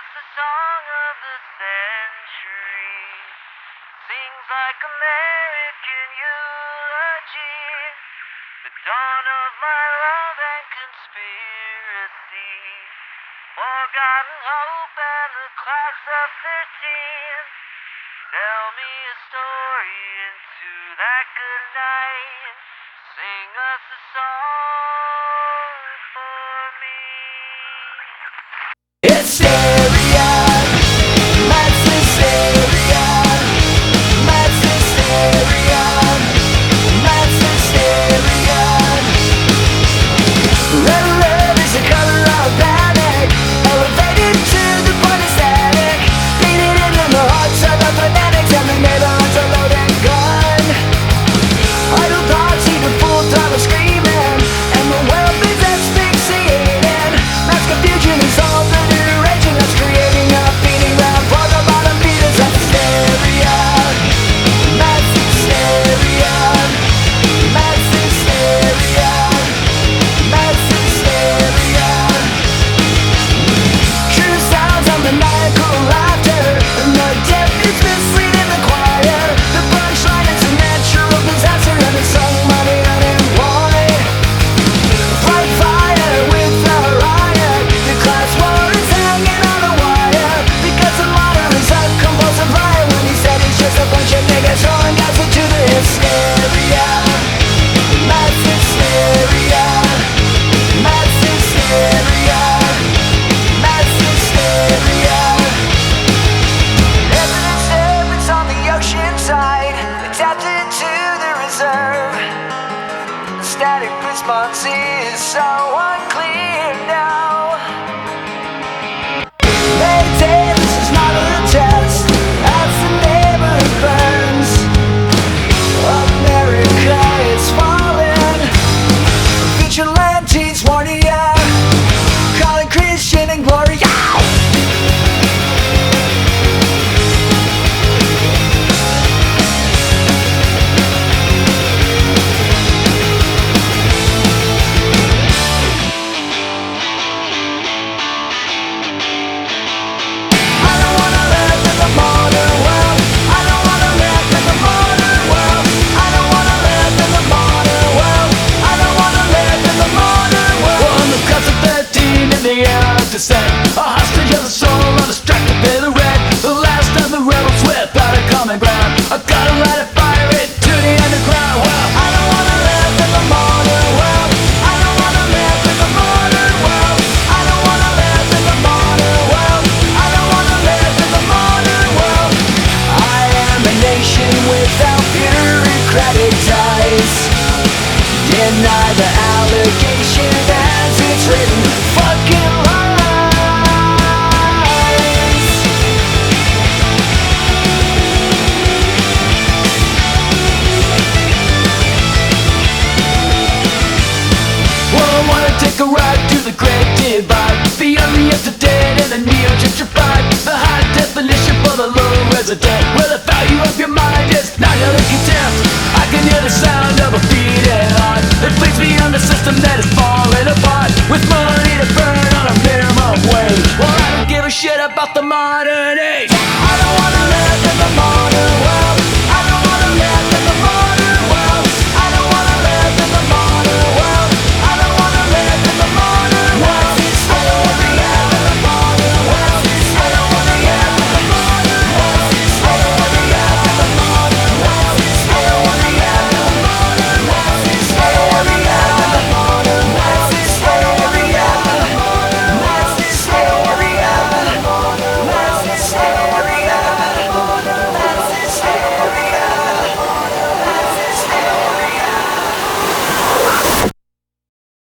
the song of the century. Sings like American eulogy. The dawn of my love and conspiracy. Forgotten hope and the class of 13. Tell me a story into that good night. Sing us a song for me. Hysteria, mass hysteria, mass hysteria, mass hysteria. Red love is the color of panic, elevated to the point of static, beating into the hearts of the fanatics and the neighborhoods are loading gun. Idle thoughts even full throttle screaming, and the world is asphyxiating. Mass confusion is all the new raging that's creating a beating round for the bottom beaters of hysteria. Mass hysteria, mass hysteria, mass hysteria. True sounds of maniacal laughter, and the deaf is misleading the choir. The punchline is a natural disaster, and it's sung by the unemployed. Bright fire with a riot, the class war is hanging on a wire. Because the modern is a compulsive liar when he said he's just a bunch of niggas throwing gas into the hysteria. Mass hysteria, mass hysteria, mass hysteria. Evidence on the ocean side, adapted to the reserve. The static response is so unclear now. Mayday, this is not a test. As the neighborhood burns, America is falling. Vigilantes warning ya, calling Christian and Gloria. I don't wanna live in the modern world. I don't wanna live in the modern world. I don't wanna live in the modern world. I don't wanna live in the modern world. Well, on the class of 13 in the air of descent, a hostage of the soul, undistracted by the red. The last of the rebels without a common ground. I gotta light a fire into the underground. Well, I don't wanna live in the modern world. I don't wanna live in the modern world. I don't wanna live in the modern world. I don't wanna live in the modern world. I am a nation without bureaucratic ties. Deny the allegation as it's written. Fucking lies. Well, I wanna take a ride to the Great Divide, beyond the up-to-date and the neo-gentrified. The high definition for the low resident, where the value of your mind is not under contempt. I can hear the sound of a beating heart. It plays me on the system that is falling apart, with money to burn on a minimum wage. Well, I don't give a shit about the modern